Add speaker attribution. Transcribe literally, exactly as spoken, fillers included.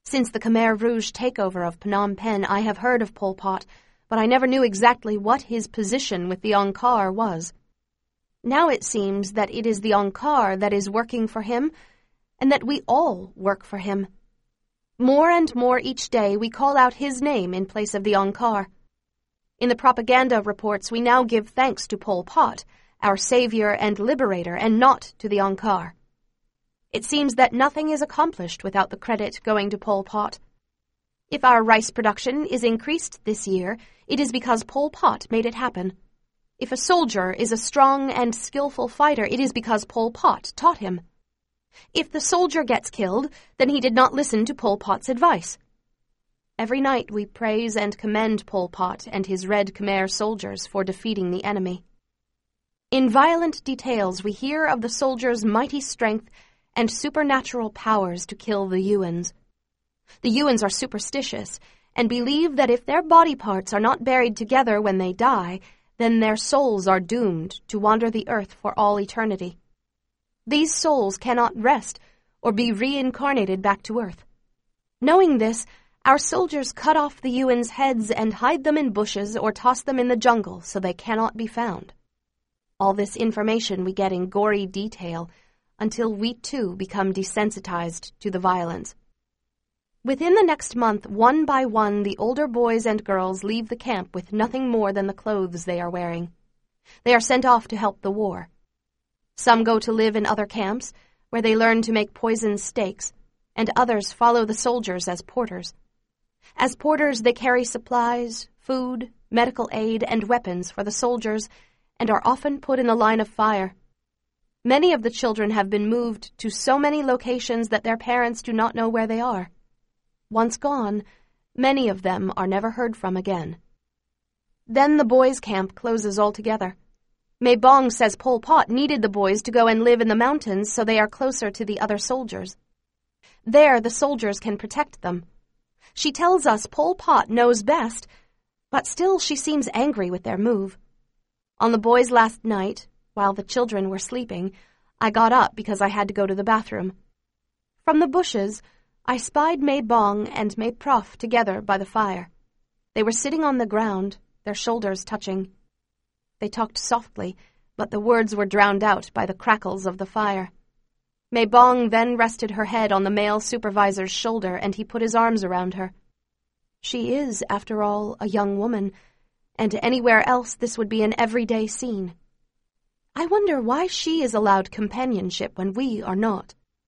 Speaker 1: Since the Khmer Rouge takeover of Phnom Penh, I have heard of Pol Pot, but I never knew exactly what his position with the Angkar was. Now it seems that it is the Angkar that is working for him, and that we all work for him. More and more each day we call out his name in place of the Angkar. In the propaganda reports we now give thanks to Pol Pot, our savior and liberator, and not to the Angkar. It seems that nothing is accomplished without the credit going to Pol Pot. If our rice production is increased this year, it is because Pol Pot made it happen. If a soldier is a strong and skillful fighter, it is because Pol Pot taught him. If the soldier gets killed, then he did not listen to Pol Pot's advice. Every night we praise and commend Pol Pot and his Red Khmer soldiers for defeating the enemy. In violent details we hear of the soldiers' mighty strength and supernatural powers to kill the Yuans. The Yuans are superstitious and believe that if their body parts are not buried together when they die, then their souls are doomed to wander the earth for all eternity. These souls cannot rest or be reincarnated back to earth. Knowing this, our soldiers cut off the Yuans' heads and hide them in bushes or toss them in the jungle so they cannot be found. All this information we get in gory detail until we too become desensitized to the violence. Within the next month, one by one, the older boys and girls leave the camp with nothing more than the clothes they are wearing. They are sent off to help the war. Some go to live in other camps, where they learn to make poisoned steaks, and others follow the soldiers as porters. As porters, they carry supplies, food, medical aid, and weapons for the soldiers, and are often put in the line of fire. Many of the children have been moved to so many locations that their parents do not know where they are. Once gone, many of them are never heard from again. Then the boys' camp closes altogether. Mae Bong says Pol Pot needed the boys to go and live in the mountains so they are closer to the other soldiers. There, the soldiers can protect them. She tells us Pol Pot knows best, but still she seems angry with their move. On the boys' last night, while the children were sleeping, I got up because I had to go to the bathroom. From the bushes, I spied Mae Bong and Mae Prof together by the fire. They were sitting on the ground, their shoulders touching. They talked softly, but the words were drowned out by the crackles of the fire. Mae Bong then rested her head on the male supervisor's shoulder, and he put his arms around her. She is, after all, a young woman, and anywhere else this would be an everyday scene. I wonder why she is allowed companionship when we are not.